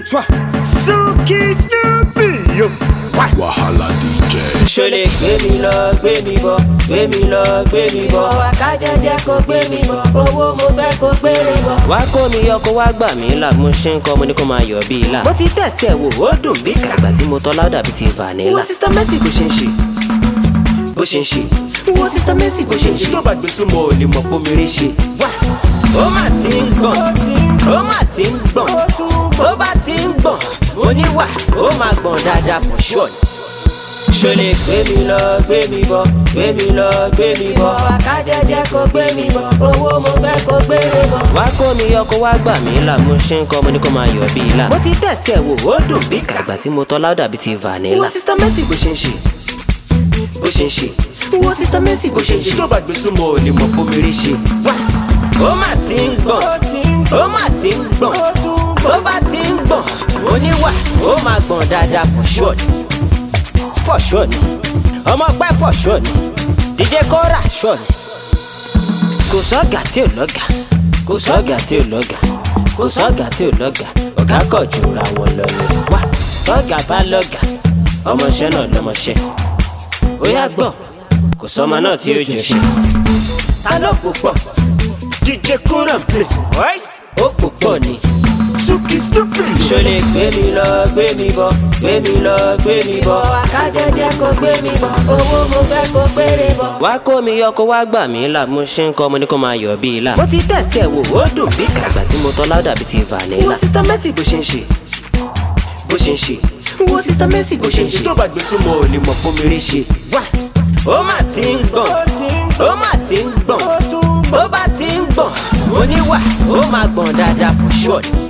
toi, Suki Snoopy, yo. Wahala DJ. Ṣo lè gbé mi lọ, gbé mi bọ̀, gbé mi lọ, gbé mi bọ̀. Àkájẹ́jẹ́ kó gbé mi bọ̀, owó mo fẹ́ kó gbé mi bọ̀. Wá kó mi yọ kó wá gbà mí là, mo ṣe ń kọ́ mo ní kó máa yọ̀ bí ilà. Mo ti tẹ̀sí ẹ̀ wò, ó dùn bí kàgbà tí mo tọ́ láwùdà bíi ti vanilla. Wo Sista Mercy bó ṣe ń ṣe, bó ṣe ń ṣe. Wo Sista Mercy bó ṣe ń ṣe. Tó bá gbé súnmọ́ ò lè mọ̀ pé mi rí ṣe. Ó mà ti ń gbọ̀n, ó mà ti ń gbọ̀n, tó bá ti ń gbọ̀n, oníwà ó máa gbọ̀n dáadáa for sure. Ṣo lè gbé mi lọ, gbé mi bọ̀, gbé mi lọ, gbé mi bọ̀. Àkájẹ́jẹ́ kó gbé mi bọ̀, owó mo fẹ́ kó gbé mi bọ̀. Wá kó mi yọ kó wá gbà mí là, mo ṣe ń kọ́ mo ní kó máa yọ̀ bí ilà. Mo ti tẹ̀sí ẹ̀ wò, ó dùn bí kàgbà tí mo tọ́ láwùdà bíi ti vanilla. Wo Sista Mercy bó ṣe ń ṣe, bó ṣe ń ṣe. Wo Sista Mercy bó ṣe ń ṣe. Tó bá gbé súnmọ́ ò lè mọ̀ pé mi rí ṣe. Ó mà ti ń gbọ̀n, ó mà ti ń gbọ̀n, tó bá ti ń gbọ̀n, oníwà ó máa gbọ̀n dáadáa for sure. For sure ni, ọmọ pẹ́ for sure ni, DJ Kora sure ni. Kò sọ́gà tí ò lọ́gà, kò sọ́gà tí ò lọ́gà, kò sọ́gà tí ò lọ́gà, ọ̀gá kọ̀ jura wọn lọ ni. Wá tọ́gà bá lọ́gà, ọmọọṣẹ́ náà lọ́mọṣẹ́. Ó yá gbọ́, kò sọ́mọ náà tí ó jọṣẹ́. Ta ló púpọ̀? DJ Kora play, ó púpọ̀ ni. Suki Snoopy. Ṣo lè gbé mi lọ, gbé mi bọ̀, gbé mi lọ, gbé mi bọ̀. Àkájẹ́jẹ́ kó gbé mi bọ̀, owó mo fẹ́ kó gbé mi bọ̀. Wá kó mi yọ kó wá gbà mí là, mo ṣe ń kọ́ mo ní kó máa yọ̀ bí ilà. Mo ti tẹ̀sí ẹ̀ wò, ó dùn bí kàgbà tí mo tọ́ láwùdà bíi ti vanilla. Wo Sista Mercy bó ṣe ń ṣe, bó ṣe ń ṣe. Wo Sista Mercy bó ṣe ń ṣe. Tó bá gbé súnmọ́ ò lè mọ̀ pé mi rí ṣe. Ó mà ti ń gbọ̀n, ó mà ti ń gbọ̀n, tó bá ti ń gbọ̀n, oníwà ó máa gbọ̀n dáadáa for sure.